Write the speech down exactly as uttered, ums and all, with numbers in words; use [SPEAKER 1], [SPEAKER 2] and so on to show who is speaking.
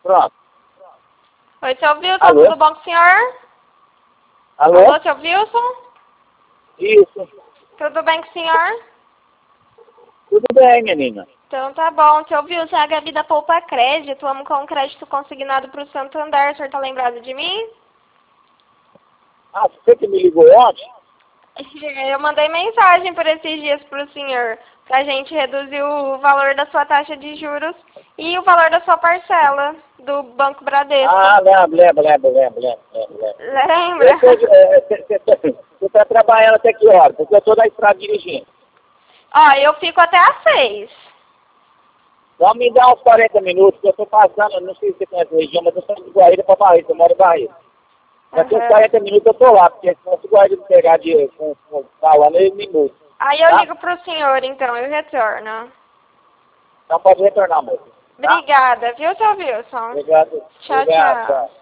[SPEAKER 1] Pronto.
[SPEAKER 2] Oi, seu Wilson,
[SPEAKER 1] Alô?
[SPEAKER 2] tudo bom com o senhor?
[SPEAKER 1] Alô?
[SPEAKER 2] Alô, seu Wilson?
[SPEAKER 1] Isso.
[SPEAKER 2] Tudo bem com o senhor?
[SPEAKER 1] Tudo bem, menina.
[SPEAKER 2] Então tá bom. Seu Wilson, a Gabi da Poupa Crédito, vamos com crédito consignado pro Santander. O senhor tá lembrado de mim?
[SPEAKER 1] Ah, você que me ligou ontem?
[SPEAKER 2] Eu mandei mensagem por esses dias pro senhor, pra gente reduzir o valor da sua taxa de juros e o valor da sua parcela do Banco Bradesco.
[SPEAKER 1] Ah, lembro, lembro, lembro, lembro, lembro, lembro. lembro.
[SPEAKER 2] Lembra?
[SPEAKER 1] Eu tô, é, você está trabalhando até que hora? Porque eu estou na estrada dirigindo.
[SPEAKER 2] Ó, eu fico até às seis.
[SPEAKER 1] Então me dá uns quarenta minutos, que eu estou passando, não sei se você conhece a região, mas eu estou de Guaíra para Barreto, eu moro em Barreto. Daqui uns
[SPEAKER 2] Uhum.
[SPEAKER 1] quarenta minutos eu estou lá, porque se o Guaíra me pegar de, com, com, falando, ele me muda.
[SPEAKER 2] Aí eu
[SPEAKER 1] Tá?
[SPEAKER 2] ligo pro senhor, então, eu retorno.
[SPEAKER 1] Então pode retornar, moço. Tá?
[SPEAKER 2] Obrigada, viu, seu Wilson?
[SPEAKER 1] Obrigado.
[SPEAKER 2] Tchau,
[SPEAKER 1] Obrigado,
[SPEAKER 2] tchau.
[SPEAKER 1] tchau.